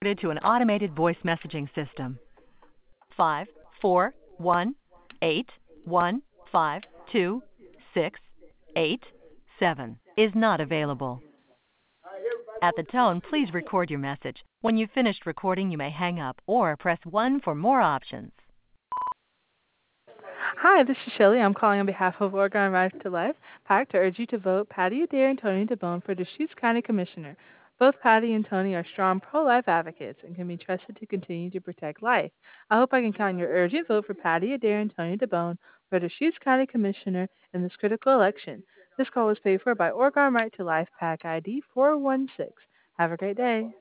To an automated voice messaging system. 54181526887 is not available. At the tone, please record your message. When you've finished recording, you may hang up or press 1 for more options. Hi, this is Shelley. I'm calling on behalf of Oregon Right to Life PAC to urge you to vote Patty Adair and Tony DeBone for Deschutes County Commissioner. Both Patty and Tony are strong pro-life advocates and can be trusted to continue to protect life. I hope I can count on your urgent vote for Patty Adair and Tony DeBone for Deschutes County Commissioner in this critical election. This call was paid for by Oregon Right to Life PAC ID 416. Have a great day.